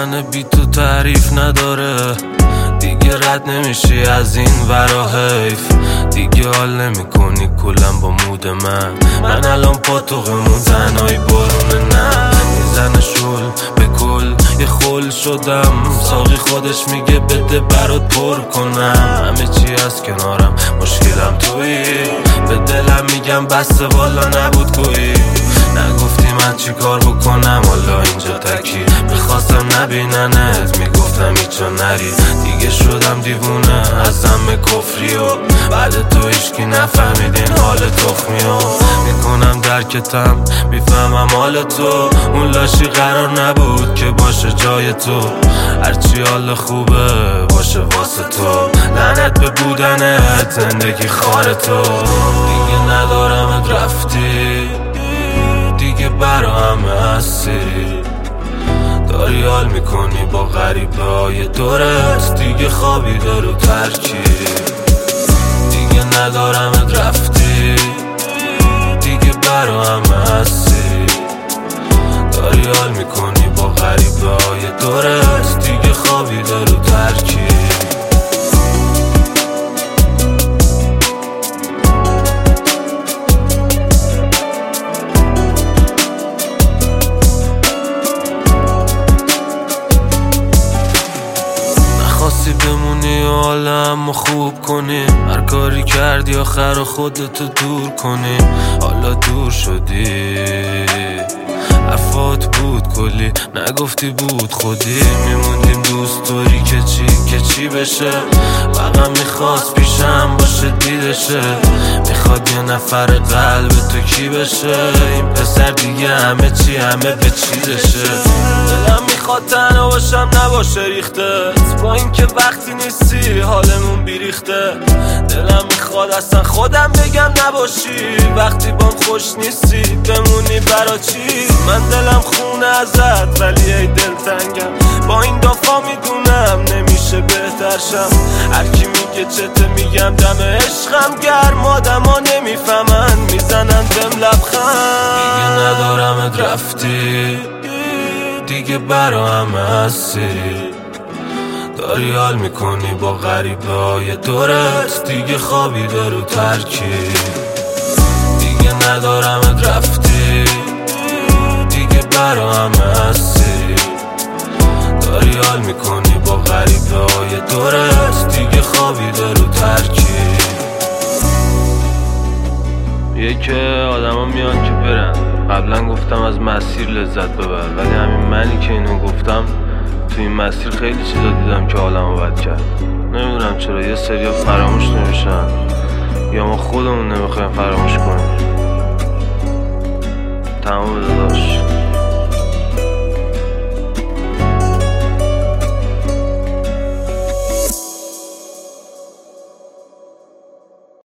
بودن بی تو تعریف نداره. دیگه رد نمیشی از این ورا حیف. دیگه حال نمی کنی کلم با مود من الان پاتوقمون تنهایی بارونه نه میزنه شل به کل یه خل شدم. ساقی خودش میگه بده برات پر کنم. همه چی از کنارم مشکلم تویی. به دلم میگم بسته والا نبود گویی. نگفتی من چی کار بکنم حالا اینجا تکی. میخواستم نبیننت میگفتم ایچا نری. دیگه شدم دیوونه از همه کفری و بعد تو هیچکی نفهمید این حال تخمیو. میکنم درکتم میفهمم حال تو. اون لاشی قرار نبود که باشه جای تو. هرچی حال خوبه باشه واسه تو. لعنت به بودنت زندگی خار تو. دیگه ندارمت رفتی. دیگه برا همه هستی. داری حال میکنی با غریبه های دورت. دیگه خوابیده رو ترکی. دیگه ندارمت رفتی. دیگه برا همه هستی. داری حال میکنی با غریبه های دورت. دیگه خوابیده رو ترکی. بمونی و حالمو خوب کنی. هر کاری کردی آخر خودتو دور کنی. حالا دور شدی حرفات بود کلی نگفتی بود خودی. میموندیم دوستوری که چی بشه. فقط میخواست پیشم باشه دیدشه. میخواد یه نفر قلب تو کی بشه. این پسر دیگه همه چی همه به چیزشه. دلم میخواد تنها باشم نباشه ریختت. با اینکه وقتی نیستی حالمون بیریخته. دلم میخواد اصلا خودم بگم نباشی. وقتی بام خوش نیستی بمونی برا چی. من دلم خونه ازت ولی ای دلتنگم. با این دافا میدونم نمیشه بهتر شم. هرکی میگه چته میگم دم عشقم گرم. آدما نمیفهمن میزنن بهم لبخند. دیگه ندارمت رفتی. دیگه برا همه هستی. داری حال میکنی با غریبه های دورت. دیگه خوابیده رو ترکی. دیگه ندارمت رفتی. دیگه برا همه هستی. داری حال میکنی با غریبه های دورت. دیگه خوابیده رو ترکی. که آدما میان که برن. قبلا گفتم از مسیر لذت ببر. ولی همین منی که اینو گفتم تو این مسیر خیلی چیزا دیدم که حالمو بد کرد. نمیدونم چرا یه سریا فراموش نمیشن یا ما خودمون نمیخوایم فراموش کنیم. تمام داداش.